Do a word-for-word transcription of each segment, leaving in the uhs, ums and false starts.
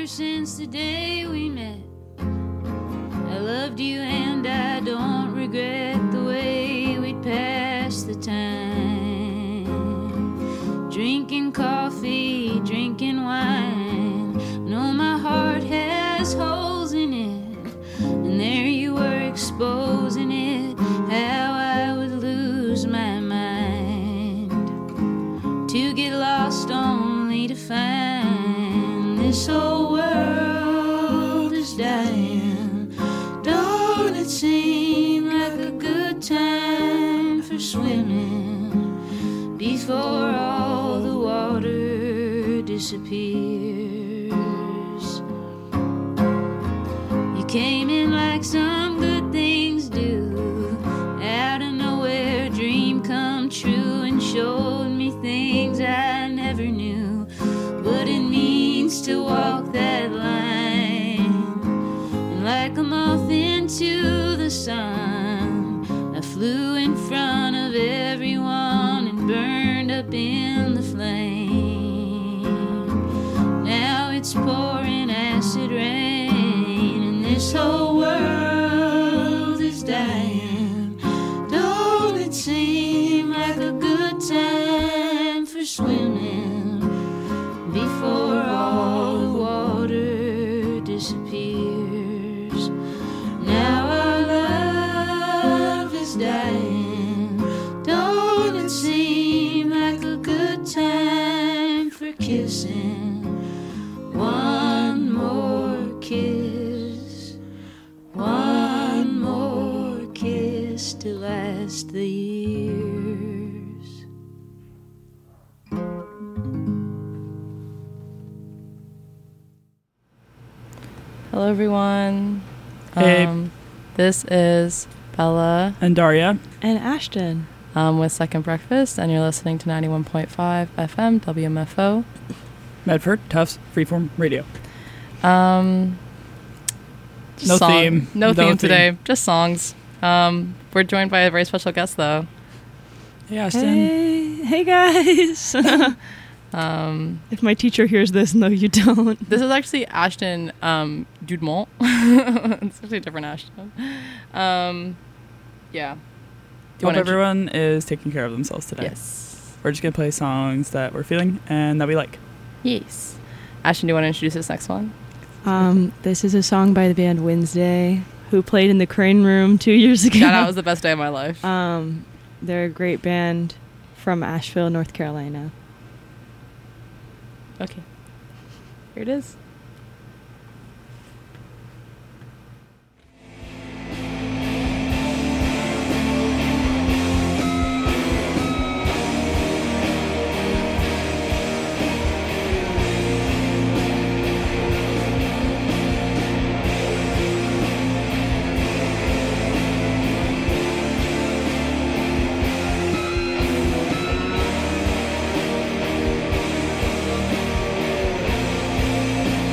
ever since the day we met. I loved you and I don't regret the way we'd pass the time. Drinking coffee, drinking wine. No, my heart has holes in it, and there you were exposing it. How I would lose my mind to get lost only to find this whole world is dying. Don't it seem like a good time for swimming before all the water disappears? You came in like some good things do, out of nowhere, dream come true, and showed me things I never knew what it means to walk that line. And like a moth into the sun, I flew in front of everyone and burned up in the flame. Now it's pouring acid rain, and this whole world is dying. Don't it seem like a good time for swimming before all the water disappears? Now our love is dying. Don't it seem like a good time for kissing? One more kiss, one more kiss to last the years. Hello, everyone. Hey. Um, this is Bella And Daria. And Ashton. um, with Second Breakfast, and you're listening to ninety-one point five F M W M F O. Medford, Tufts, Freeform Radio. Um, just No song- theme. No, No theme theme. today. Just songs. Um, we're joined by a very special guest, though. Hey, Ashton. Hey, hey guys. Um, If my teacher hears this, no, you don't. this is actually Ashton um, Dudemont. It's actually a different Ashton. Um, yeah. Do you Hope wanna everyone is taking care of themselves today. Yes. We're just going to play songs that we're feeling and that we like. Yes. Ashton, do you want to introduce this next one? Um, this is a song by the band Wednesday, who played in the Crane Room two years ago. God, that was the best day of my life. Um, they're a great band from Asheville, North Carolina. Okay. Here it is. Thank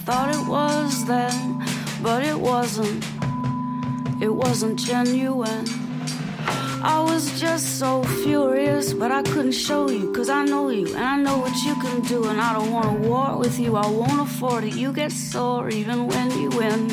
thought it was then, but it wasn't. It wasn't genuine. I was just so furious, but I couldn't show you, cause I know you, and I know what you can do, and I don't want a war with you, I won't afford it. You get sore even when you win.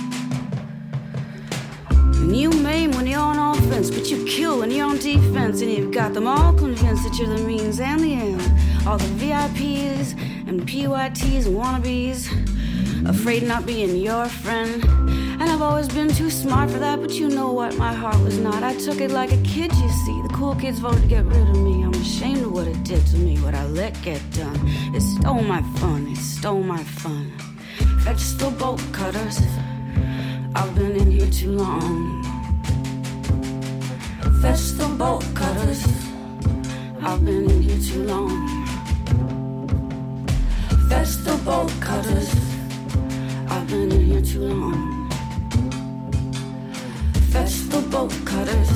And you maim when you're on offense, but you kill when you're on defense, and you've got them all convinced that you're the means and the end. All the V I Ps and P Y Ts and wannabes, afraid of not being your friend. And I've always been too smart for that, but you know what, my heart was not. I took it like a kid, you see. The cool kids voted to get rid of me. I'm ashamed of what it did to me, what I let get done. It stole my fun, it stole my fun. Fetch the bolt cutters, I've been in here too long. Fetch the bolt cutters, I've been in here too long. Fetch the bolt cutters, I've been in here too long. Fetch the bolt cutters.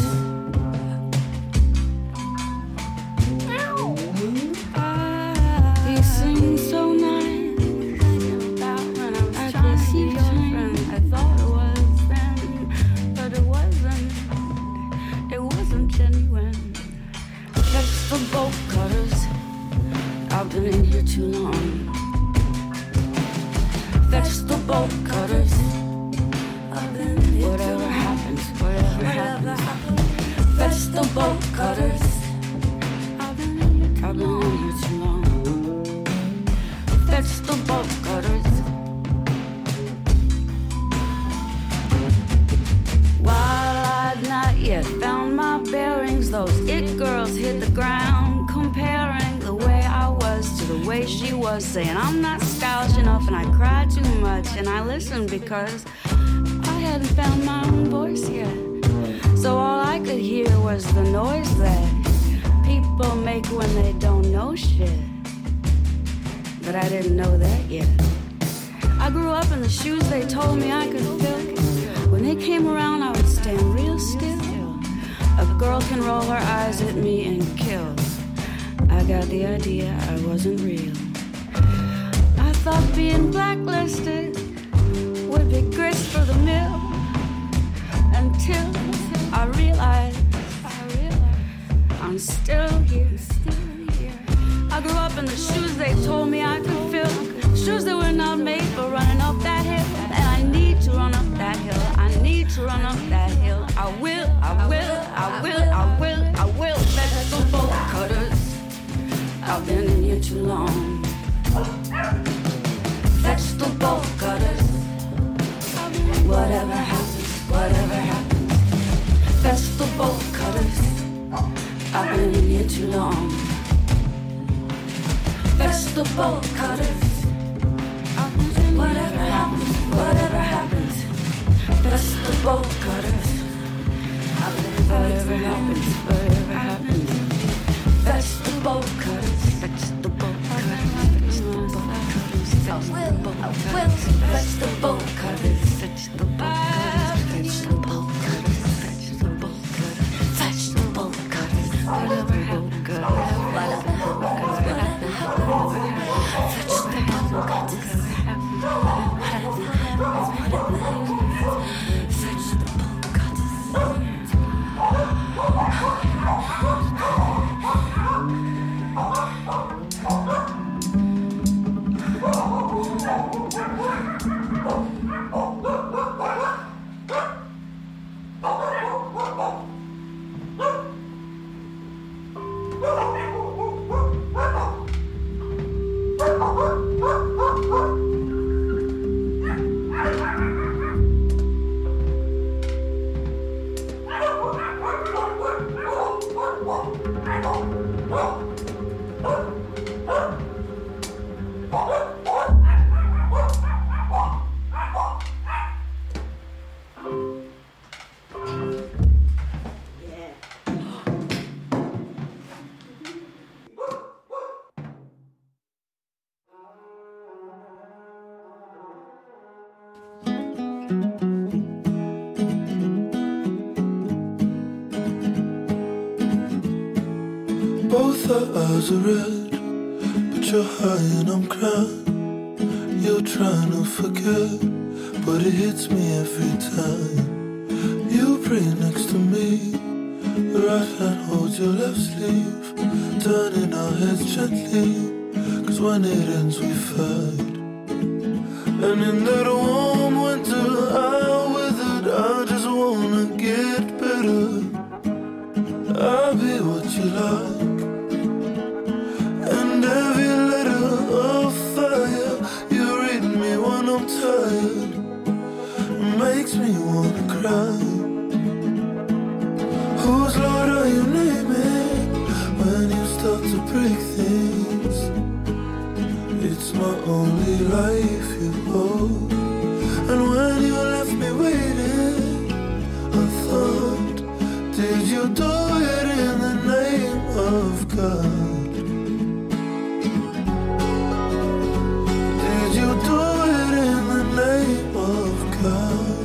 You sing so nice. About when I was I trying to see your friend. I thought it was then, but it wasn't. It wasn't genuine. Fetch the bolt cutters. I've been in here too long. Fetch the bolt cutters. Whatever happens, whatever happens. Fetch the bolt cutters. I've been in here too long. Fetch the bolt cutters. While I'd not yet found my bearings, those it girls hit the ground, comparing the way I was to the way she was, saying I'm not stylish enough and I cry too much, and I listened because I hadn't found my own voice yet. So all I could hear was the noise that people make when they don't know shit. But I didn't know that yet. I grew up in the shoes they told me I could fill. When they came around I would stand real still. A girl can roll her eyes at me and kill. I got the idea I wasn't real. I thought being blacklisted would be grist for the mill, until I realized, I realized I'm still here, still here. I grew up in the shoes they told me I could fill, shoes that were not made for running up that hill, and I need to run up that hill, I need to run up that hill. I will, I will, I will, I will, I will. Fetch the bolt cutters, I've been in here too long. Fetch the bolt cutters. Whatever happens, whatever happens. Fetch the bolt cutters. I've been in here too long. Fetch the bolt cutters. Whatever happens, whatever happens. Fetch the bolt cutters. Whatever happens, whatever happens. Fetch the bolt cutters. Fetch the bolt cutters. Fetch the bolt cutters. I will, I will. Fetch the bolt cutters. Fetch the bolt cutters. Fetch the bolt cutters. Fetch the bolt cutters. Fetch the bolt cutters. Whatever happens, whatever happens, whatever happens. Fetch the bolt cutters. Whatever happens, whatever happens. Fetch the bolt cutters. Both our eyes are red, but you're high and I'm crying. you're trying to forget, but it hits me every time. You pray next to me, the right hand holds your left sleeve, turning our heads gently, cause when it ends we fight. And in that warm winter I withered, I just wanna get better. I'll be what you like, and every letter of fire you read me when I'm tired makes me wanna cry. Whose Lord are you naming when you start to break things? It's my only life you hold, and when you left me waiting, I thought, did you do it in the name of God? Did you do it in the name of God?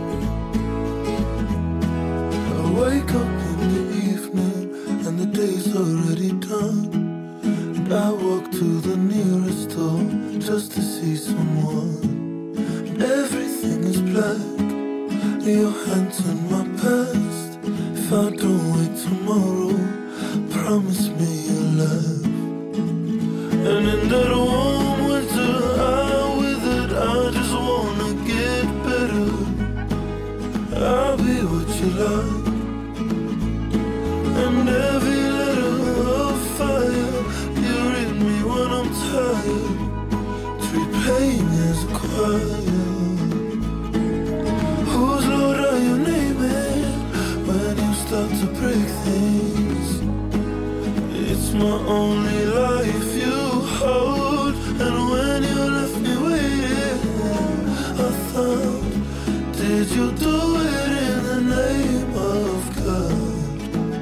I wake up in the evening and the day's already done, and I walk to the nearest door just to see someone. Everything is black, your hands in my past. If I don't wait tomorrow, promise me you'll laugh. And in that warm winter I withered, I just wanna get better. I'll be what you like, and every letter of fire you read me when I'm tired, treat pain as a choir. Whose Lord are you naming when you start to break things? It's my only life you hold, and when you left me waiting, I thought, did you do it in the name of God?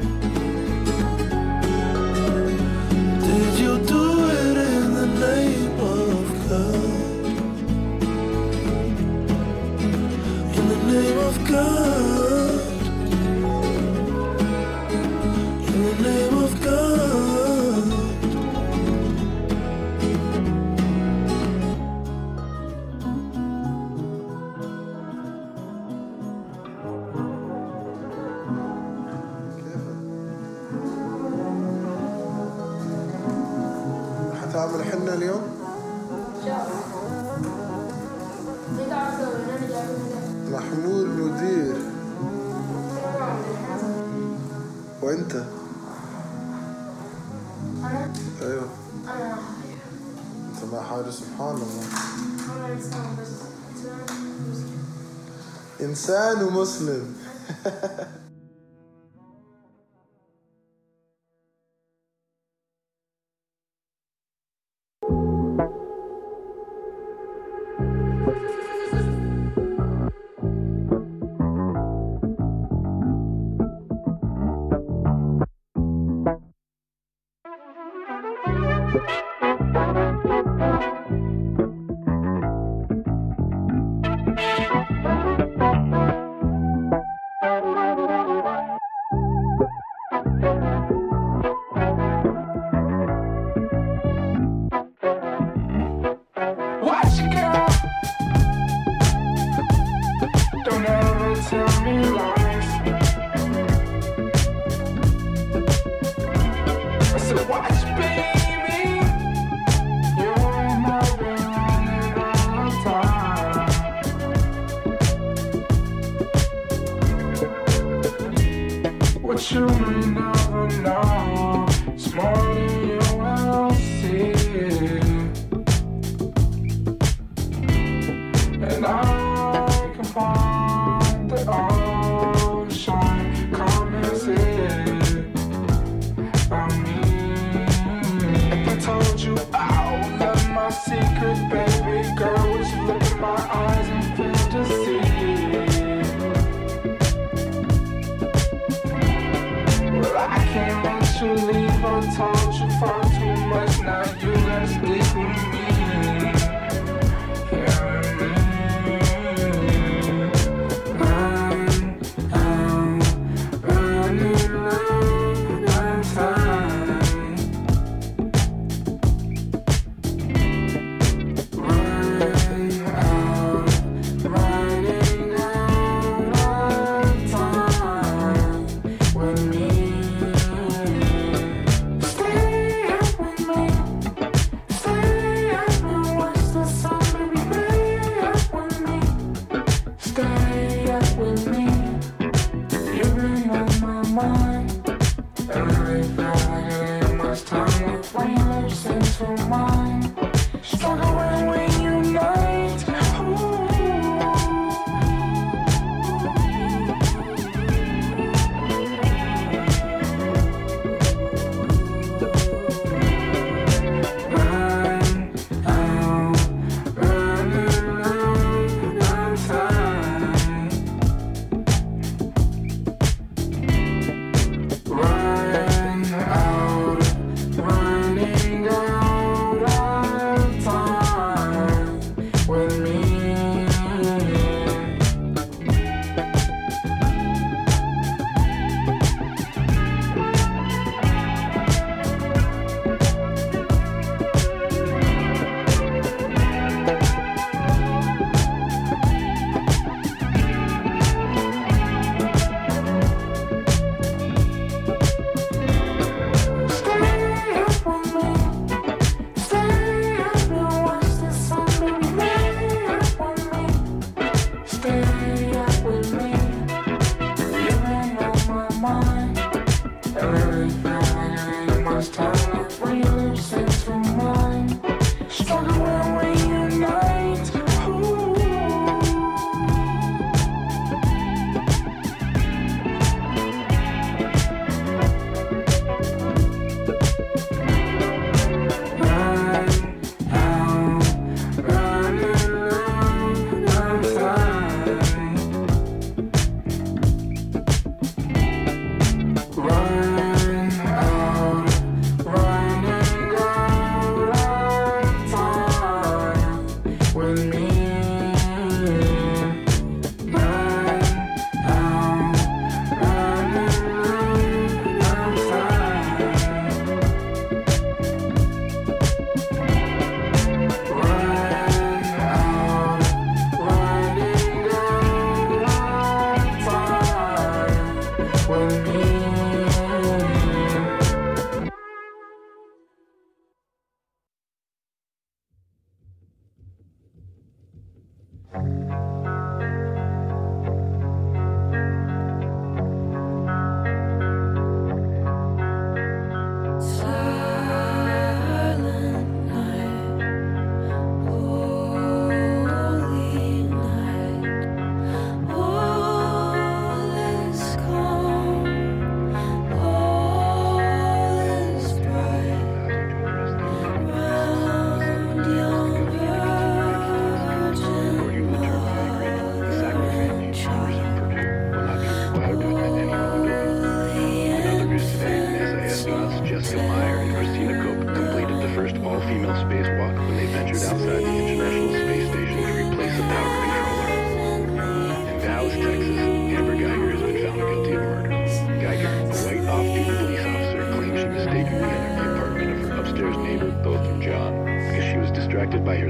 Did you do it in the name of God? In the name of God. In the name of God. حتعمل حنة اليوم؟ محمود مدير. وانت؟ ايوه انت مع حاجة سبحان الله. انسان ومسلم.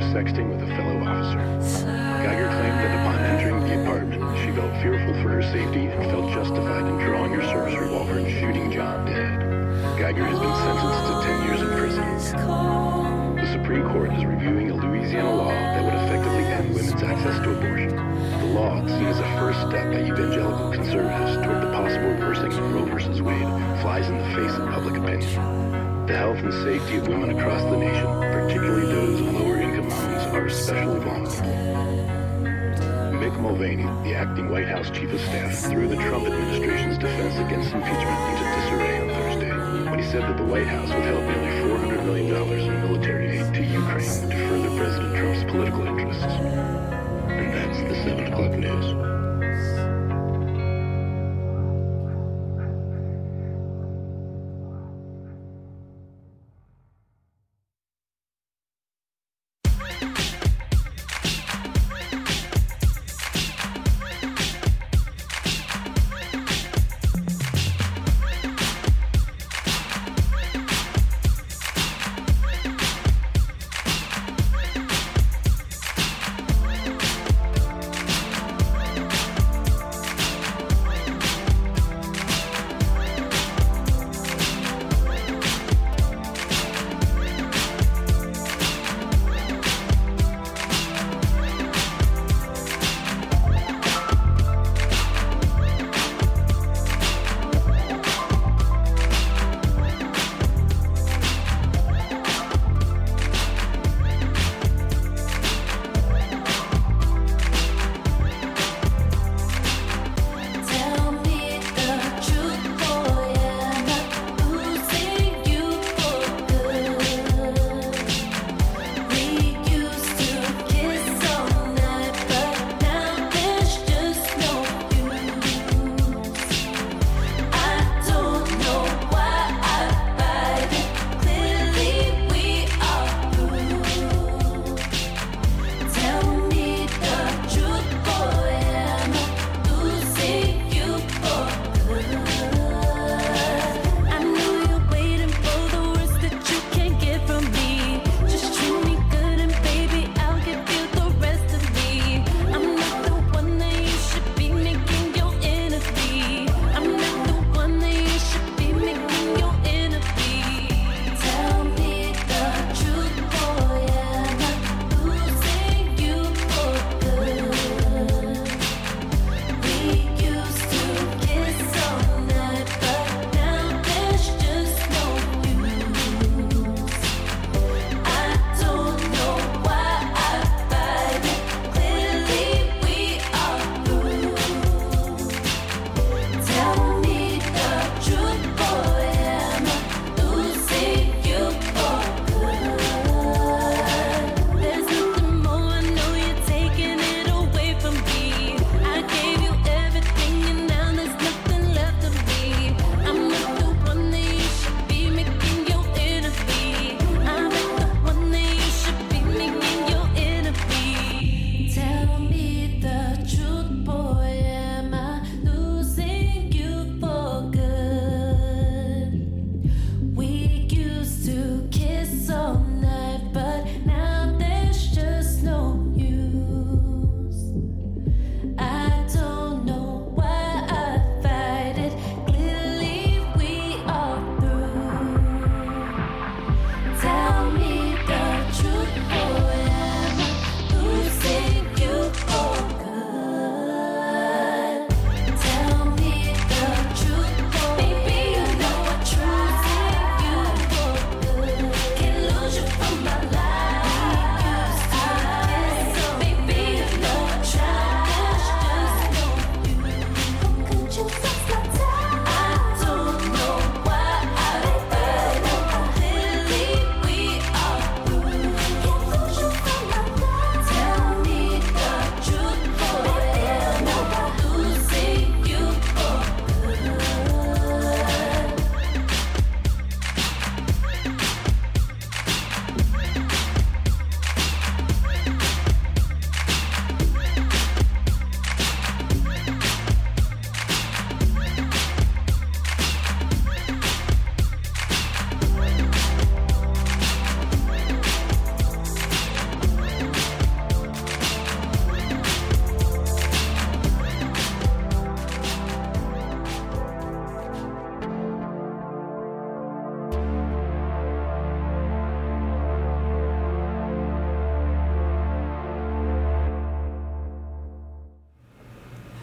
was sexting with a fellow officer. Geiger claimed that upon entering the apartment, she felt fearful for her safety and felt justified in drawing her service revolver and shooting John dead. Geiger has been sentenced to ten years in prison. The Supreme Court is reviewing a Louisiana law that would effectively end women's access to abortion. The law, seen as a first step by evangelical conservatives toward the possible reversing of Roe versus Wade, flies in the face of public opinion. The health and safety of women across the nation, particularly those of lower-income moms, are especially vulnerable. Mick Mulvaney, the acting White House Chief of Staff, threw the Trump administration's defense against impeachment into disarray on Thursday when he said that the White House withheld nearly four hundred million dollars in military aid to Ukraine to further President Trump's political interests. And that's the seven o'clock news.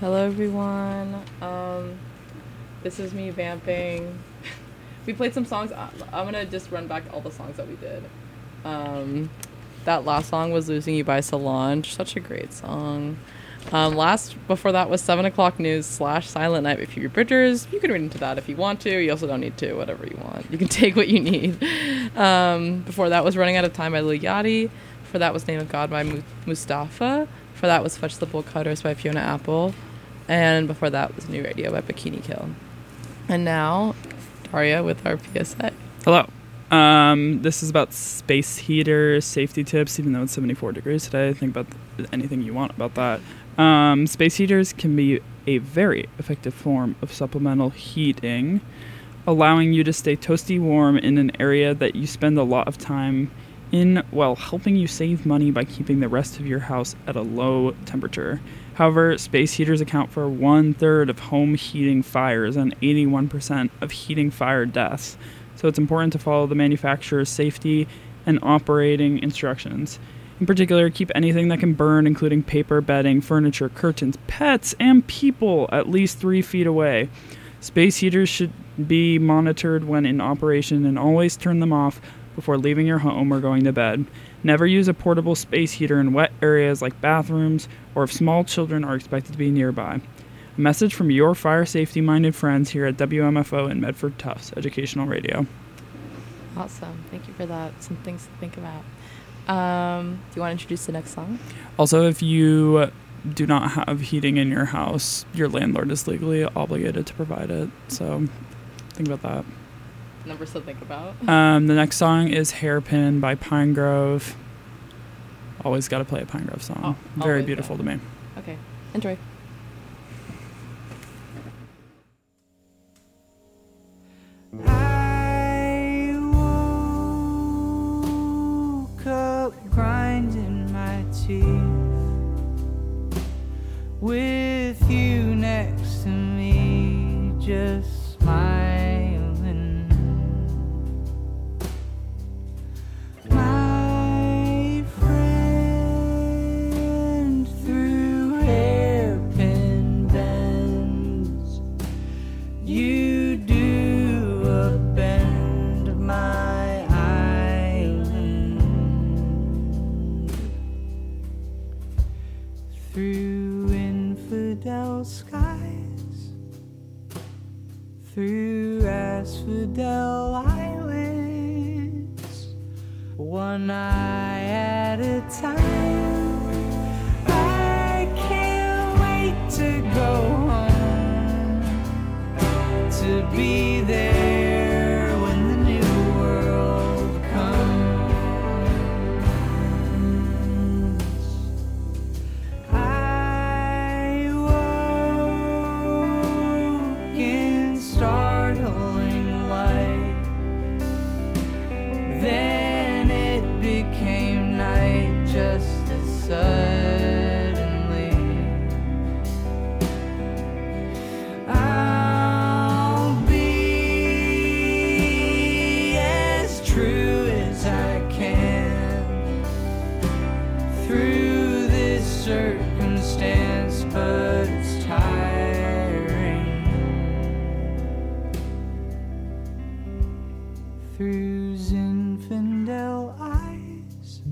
Hello, everyone. Um, this is me vamping. We played some songs. I'm gonna just run back all the songs that we did. Um, that last song was "Losing You" by Solange. Such a great song. Um, last before that was Seven O'clock News slash Silent Night by Phoebe Bridgers. You can read into that if you want to. You also don't need to. Whatever you want. You can take what you need. Um, before that was Running Out of Time by Lil Yachty. Before that was Name of God by Mu- Mustafa. Before that was Fetch the Bolt Cutters by Fiona Apple. And before that was New Radio by Bikini Kill. And now, Daria with our P S A. Hello. Um, this is about space heaters, safety tips, even though it's seventy-four degrees today. Think about th- anything you want about that. Um, space heaters can be a very effective form of supplemental heating, allowing you to stay toasty warm in an area that you spend a lot of time in, while helping you save money by keeping the rest of your house at a low temperature. However, space heaters account for one-third of home heating fires and eighty-one percent of heating fire deaths, so it's important to follow the manufacturer's safety and operating instructions. In particular, keep anything that can burn, including paper, bedding, furniture, curtains, pets, and people, at least three feet away. Space heaters should be monitored when in operation, and always turn them off before leaving your home or going to bed. Never use a portable space heater in wet areas like bathrooms or if small children are expected to be nearby. A message from your fire safety-minded friends here at W M F O and Medford Tufts Educational Radio. Awesome. Thank you for that. Some things to think about. Um, do you want to introduce the next song? Also, if you do not have heating in your house, your landlord is legally obligated to provide it. So think about that. Numbers to think about. Um, the next song is Hairpin by Pine Grove. Always got to play a Pine Grove song. Oh, Very always, beautiful yeah. to me. Okay. Enjoy. I woke up grinding my teeth with you next to me, just smiling. My friend, through hairpin bends, you do a bend of my island. Through infidel skies, through asphodel islands, one eye at a time. I can't wait to go home, to be there when the new world comes. I woke in startling light, then it became night just as suddenly. I'll be as true as I can through this circumstance, but it's tiring. Through Zinfandel eyes,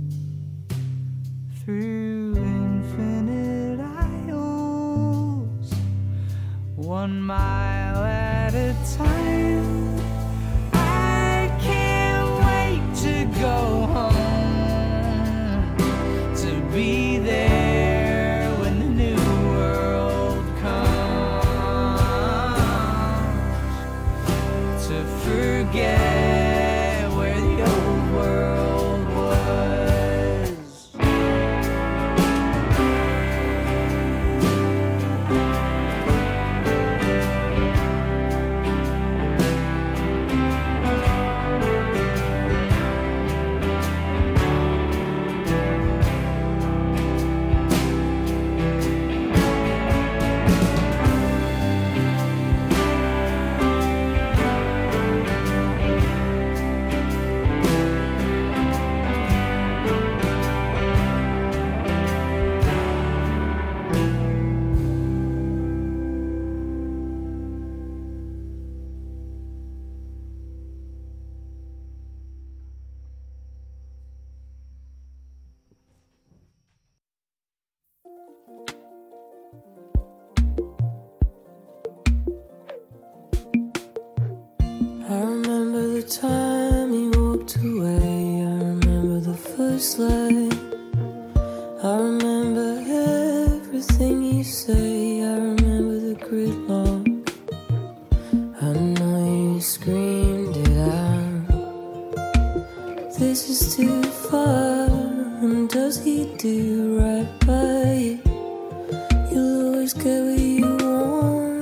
through infinite aisles, one mile at a time. I can't wait to go home, to be there when the new world comes, to forget where the old world was. time he walked away. I remember the first light. I remember everything you say. I remember the gridlock. I know you screamed it out. This is too far. And does he do right by you? You'll always get what you want.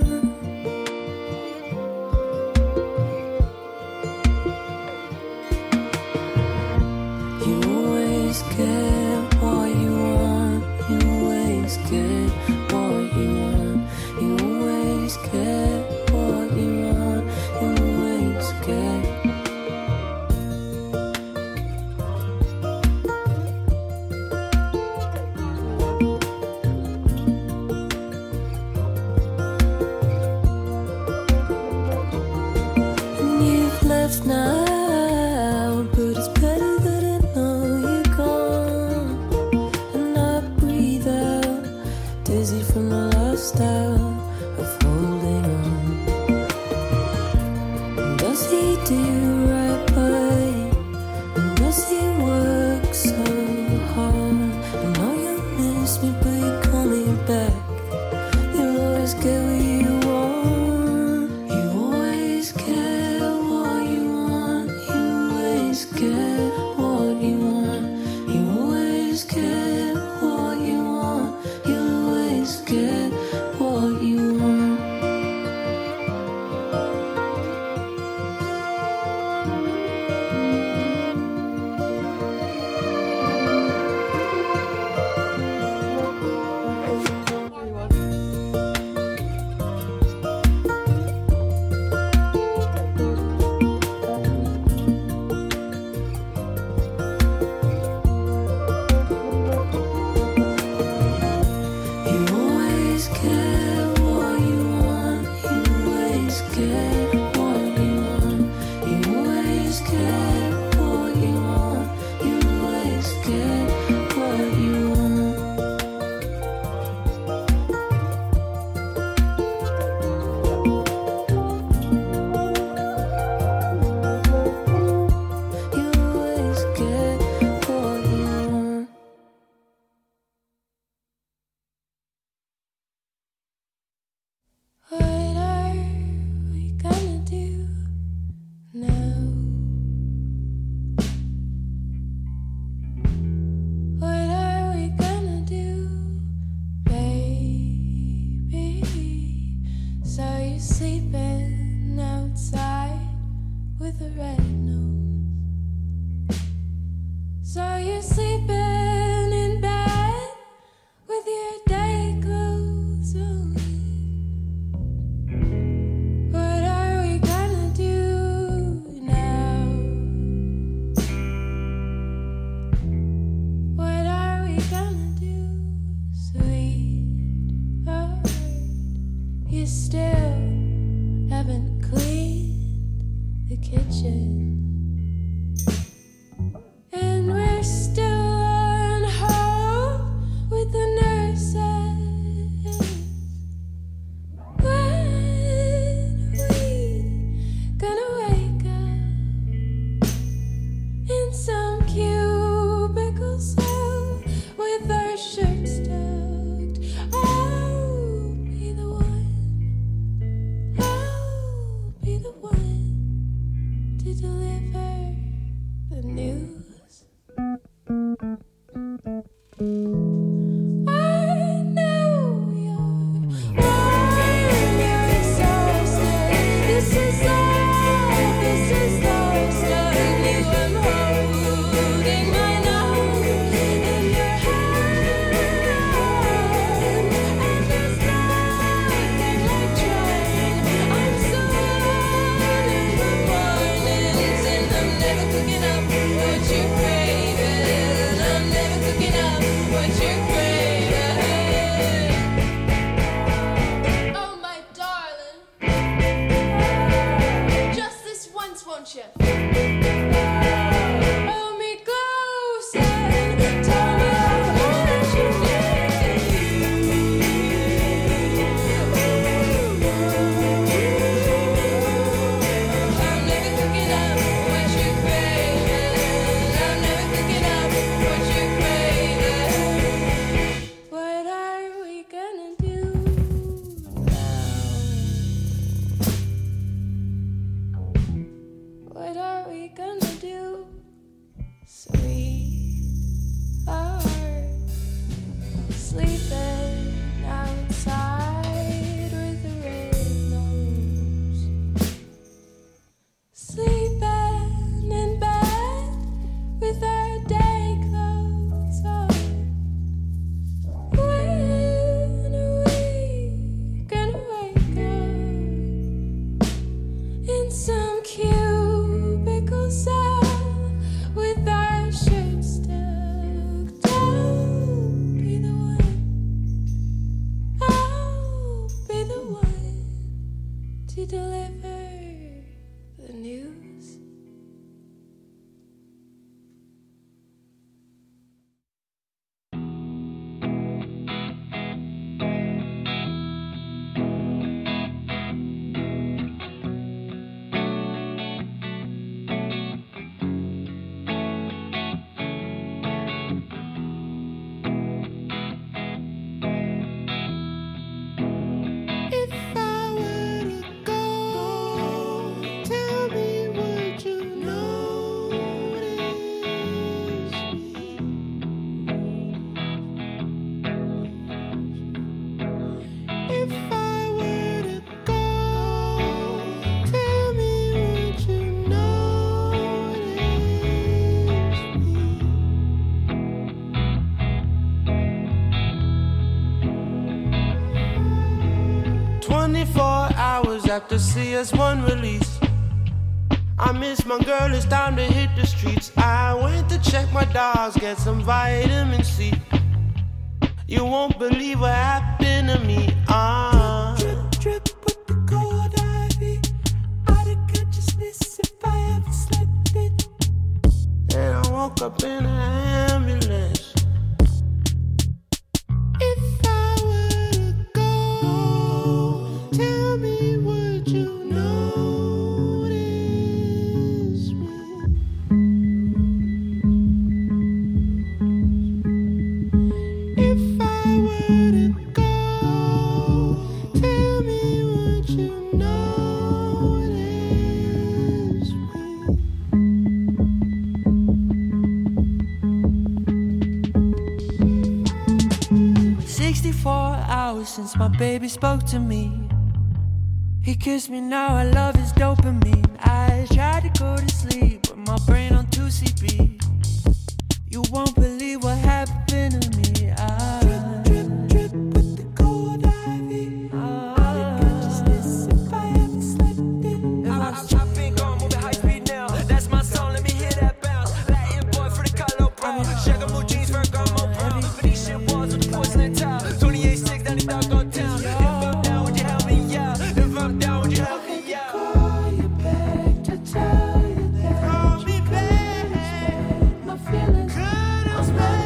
You always get what you want. You always get what you want. You always get what you want. You always get. Now, but it's better that I know you're gone. And I breathe out, dizzy from the lifestyle of holding on. And does he do right by you? And does he work so hard? I know you miss me, but you call me back. You always get what you want. You always get get what you want. You always get what you want. You always get what you want. Sleeping outside with a red nose. So you're sleeping in bed with your day clothes on. What are we gonna do now? What are we gonna do, sweetheart? You still haven't cleaned the kitchen, and we're still on hold with the nurses. When are we gonna wake up in some cubicle cell with our shirts tucked? I'll be the one. I'll be the one to deliver. to deliver the news. twenty-four hours after C S one release, I miss my girl, it's time to hit the streets. I went to check my dogs, get some vitamin C. You won't believe what happened to me. Ah. Drip, drip, drip with the cold ivy. Out of consciousness if I ever slept it. And I woke up in an ambulance. If I were to go, tell me, would you notice me? If I were to go, tell me, would you notice me? Sixty-four hours since my baby spoke to me. He kissed me, now I love his dopamine. I tried to go to sleep with my brain on two C B. You won't believe what happened to me. I drip, drip, drip with the cold ivy. Out of consciousness if I ever slept it. I, I, I've been going moving high speed now. That's my song, let me hear that bounce. Latin boy for the color brown. Shagamu jeans, Ferragamo brown. Venetian walls with the porcelain tile. twenty-eight six, down the dog on town. If I'm down, would you help me out? If I'm down, would you help me out? Call you back to tell you that. Call me back. My feelings. I'm not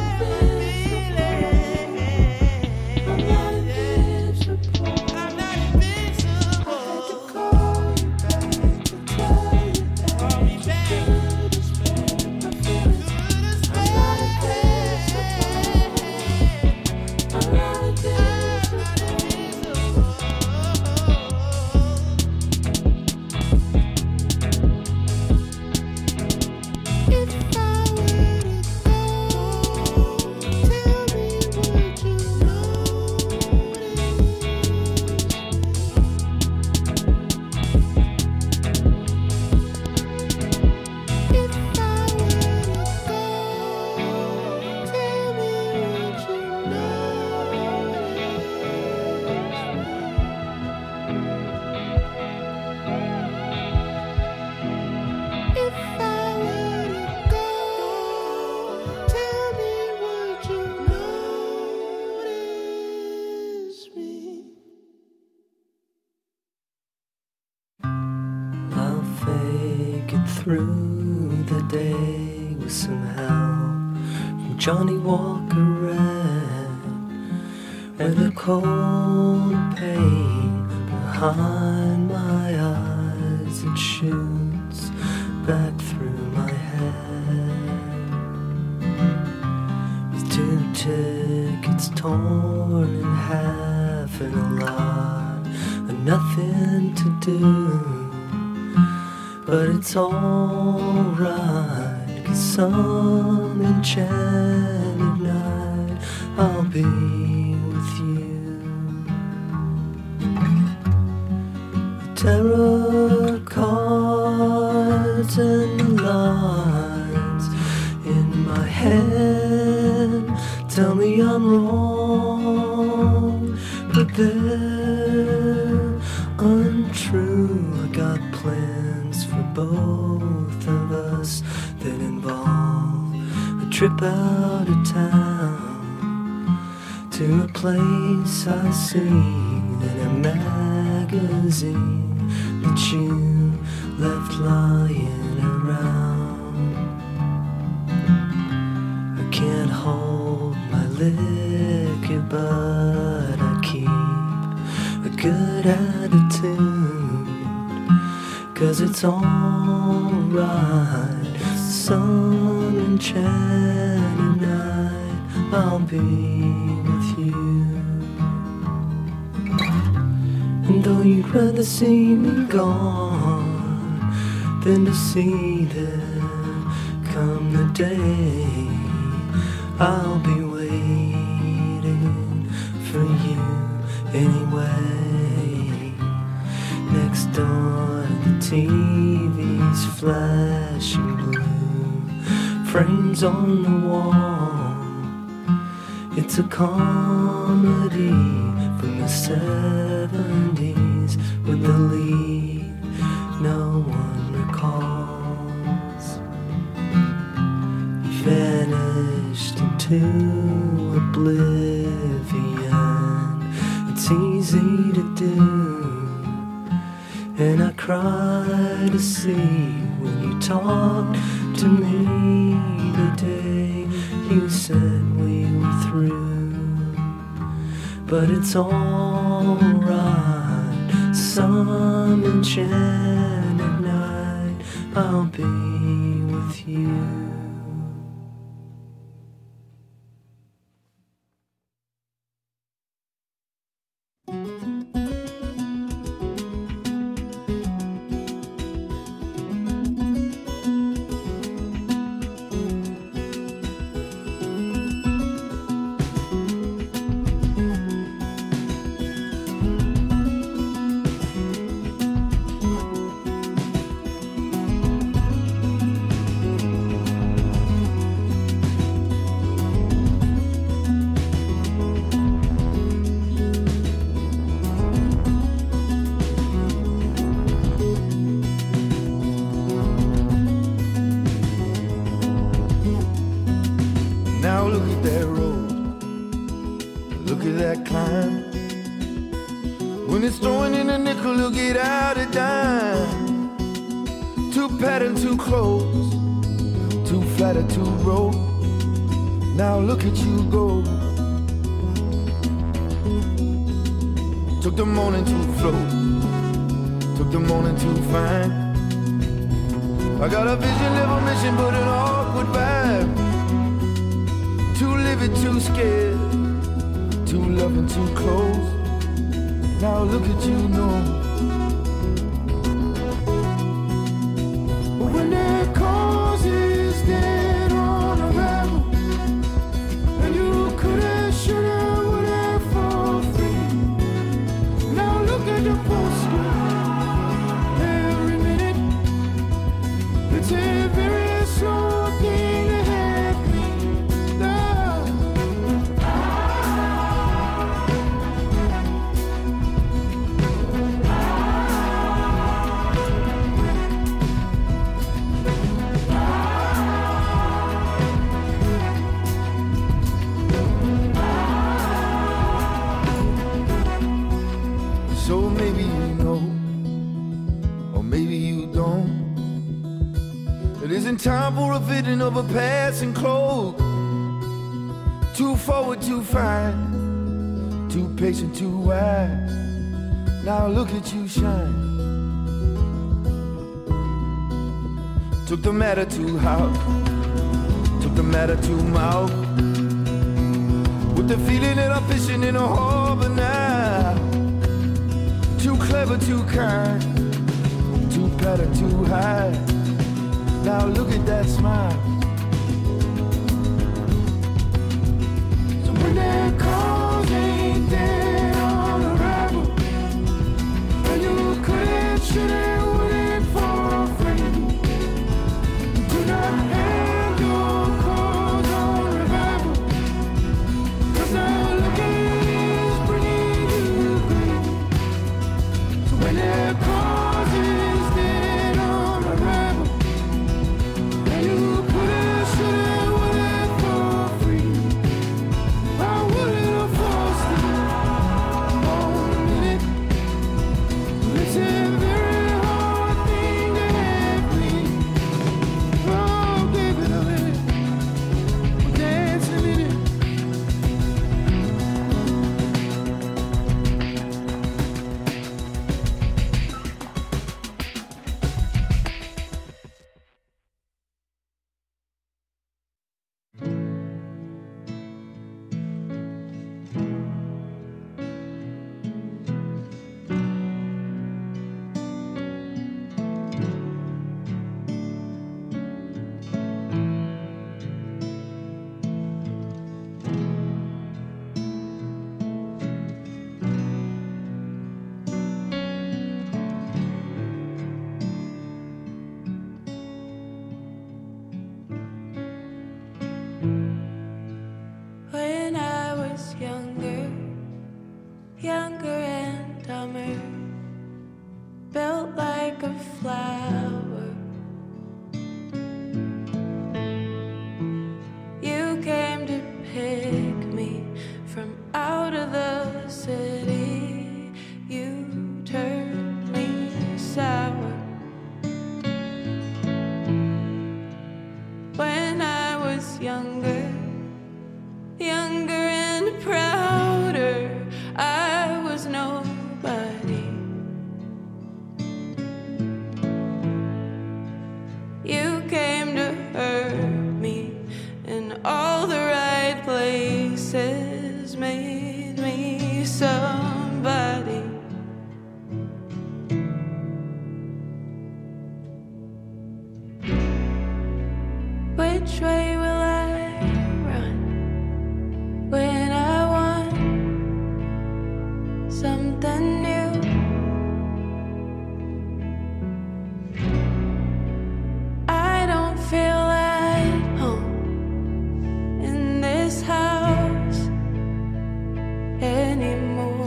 invincible. I'm not invincible. I had to call you back to tell you that. Call me back. My feelings. I'm not invincible. I'm not If I were to go, tell me, would you notice? If I were to go, tell me, would you notice? If I were to go, tell me, would you notice me? I'll fake it through the day with some help from Johnny Walker Red, where the cold pain behind my eyes, it shoots back through my head. With two tickets torn in half and a lot of nothing to do. But it's alright, 'cause some enchanted night I'll be with you. The tarot cards and the lines in my head tell me I'm wrong, but they're untrue. I got plans for both of us that involve a trip out of town to a place I seen in a magazine that you left lying around. I can't hold my liquor, but I keep a good attitude, 'cause it's alright. Sun enchanted night, I'll be with you. And though you'd rather see me gone than to see there come the day, I'll be waiting for you anyway. Next door the T V's flashing blue, frames on the wall. It's a comedy from the seventies with the lead no one recalls. Vanished into oblivion. It's easy to do, and I cry to see when you talk to me the day you said we were through. But it's alright, some enchanted night, I'll be with you. Now look at that road, look at that climb. When it's throwing in a nickel, you'll get out a dime. Too patterned, too close, too flat or too broke. Now look at you go. Took the morning to float, took the morning to find. I got a vision, live a mission, but an awkward vibe. Too livid, too scared, too loving, too close. Now look at you, know. When that cause is dead on arrival, and you coulda, shoulda, woulda for free. Now look at the postcard every minute. It's a very slow thing to happen. So maybe you know, or maybe you don't. It isn't time for a fitting of a passing cloak. Too forward, too fine, too patient, too wide. Now look at you shine. Took the matter too hard, took the matter too mouth. With the feeling that I'm fishing in a harbor now. Too clever, too kind, too patterned, too high. Now look at that smile. So when that cause ain't there on arrival, and you couldn't, shouldn't, wouldn't for free. Do not end your cause on revival, 'cause now looking is bringing you grief. So when that cause is dead on arrival, and you coulda, shoulda, woulda for free. I wouldn't have for Which way will I run when I want something new? I don't feel at home in this house anymore.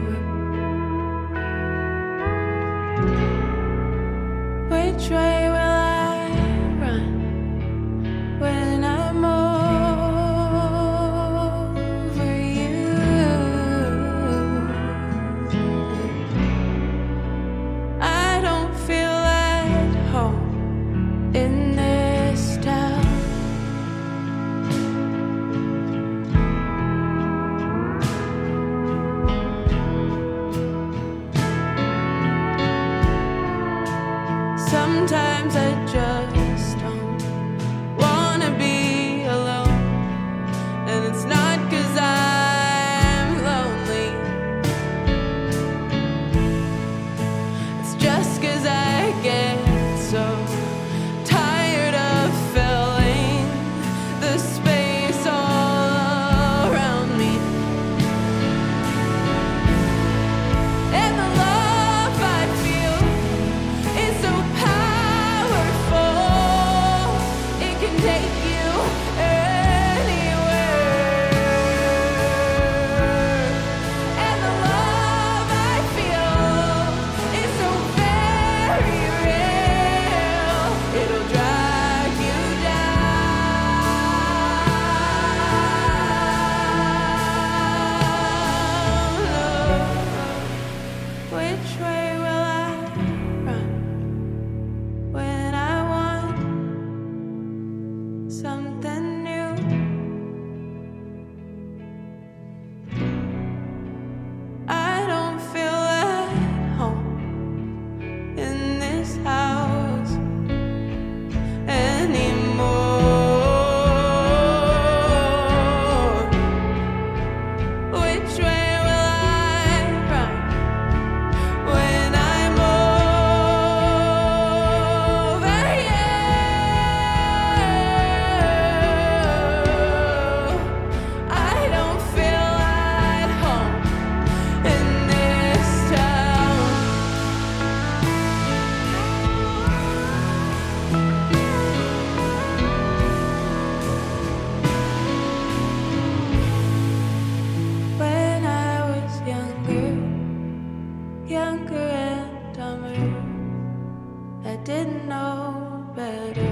Which way will I run when I'm over you? I don't feel at home in this town. Sometimes I just don't wanna be alone, and it's not 'cause I'm lonely, it's just 'cause I get so tired of filling the space all around me. And the love I feel is so powerful, it can take you anywhere. And the love I feel is so very real, it'll drag you down. Which way will I run when I want something new? I don't feel at home in this house anymore. Which way will I run when I'm over you? I don't feel at home in this town. When I was younger, younger and dumber, I didn't know better.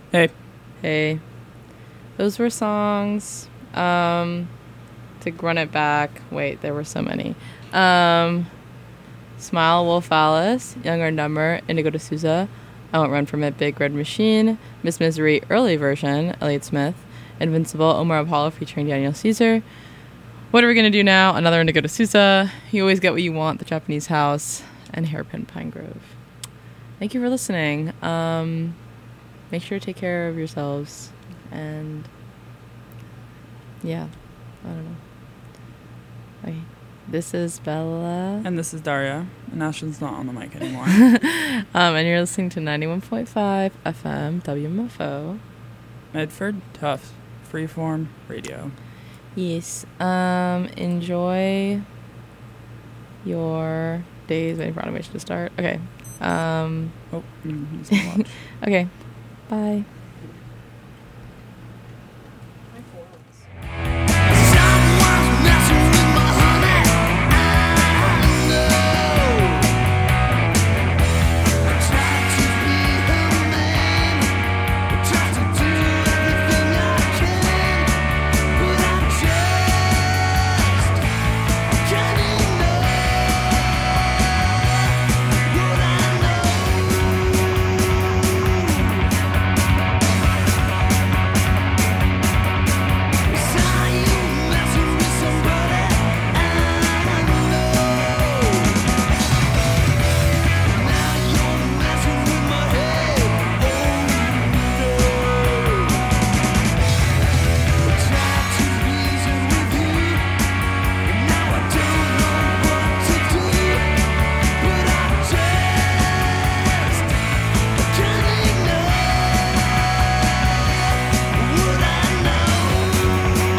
Hey. Hey. Those were songs. Um, to run it back. Wait, there were so many. Um, Smile, Wolf Alice, Younger and Dumber, Indigo D'Souza, I Won't Run From It, Big Red Machine, Miss Misery, early version, Elliott Smith, Invincible, Omar Apollo featuring Daniel Caesar. What Are We Gonna Do Now? Another Indigo D'Souza, You Always Get What You Want, The Japanese House, and Hairpin Pine Grove. Thank you for listening. Um, make sure to take care of yourselves. And yeah, I don't know. Okay. This is Bella. And this is Daria. And Ashton's not on the mic anymore. um, and you're listening to ninety-one point five F M W M F O. Medford, tough. Freeform radio. Yes. Um, enjoy your days waiting for automation to start. Okay. Um, oh, mm, okay. Bye.